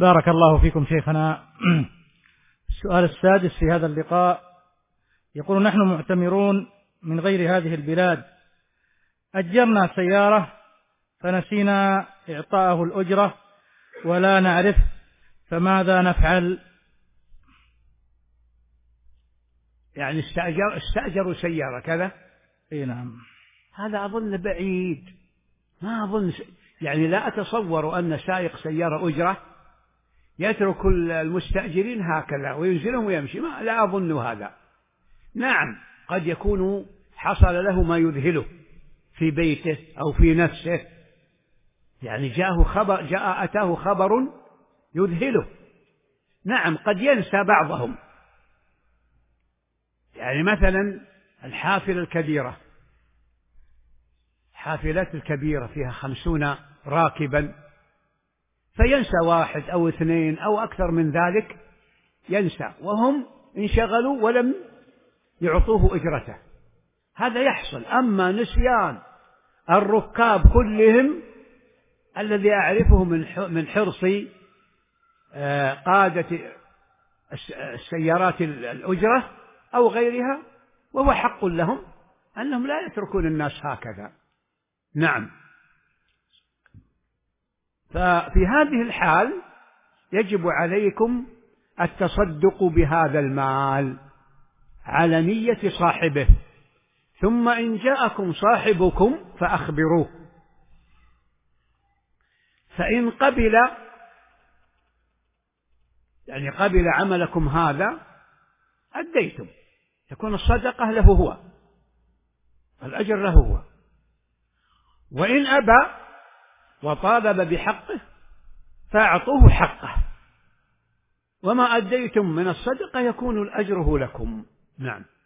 بارك الله فيكم شيخنا. السؤال السادس في هذا اللقاء يقول: نحن معتمرون من غير هذه البلاد، أجرنا سيارة فنسينا إعطاءه الأجرة ولا نعرف، فماذا نفعل؟ يعني استأجروا سيارة كذا؟ إيه نعم. هذا أظن بعيد، ما أظن يعني لا أتصور أن سائق سيارة أجرة يترك المستأجرين هكذا وينزلهم ويمشي، لا أظن هذا. نعم قد يكون حصل له ما يذهله في بيته أو في نفسه، يعني أتاه خبر يذهله. نعم قد ينسى بعضهم، يعني مثلا الحافلات الكبيرة فيها 50 راكبا، فينسى 1 أو 2 أو أكثر من ذلك، ينسى وهم انشغلوا ولم يعطوه أجرته، هذا يحصل. أما نسيان الركاب كلهم الذي أعرفه من حرص قادة السيارات الأجرة أو غيرها، وهو حق لهم أنهم لا يتركون الناس هكذا. نعم. ففي هذه الحال يجب عليكم التصدق بهذا المال على نية صاحبه، ثم إن جاءكم صاحبكم فأخبروه، فإن قبل يعني قبل عملكم هذا أديتم، تكون الصدقة له هو، الأجر له هو. وإن أبى وطالب بحقه فأعطوه حقه، وما أديتم من الصدقة يكون الأجر لكم. نعم.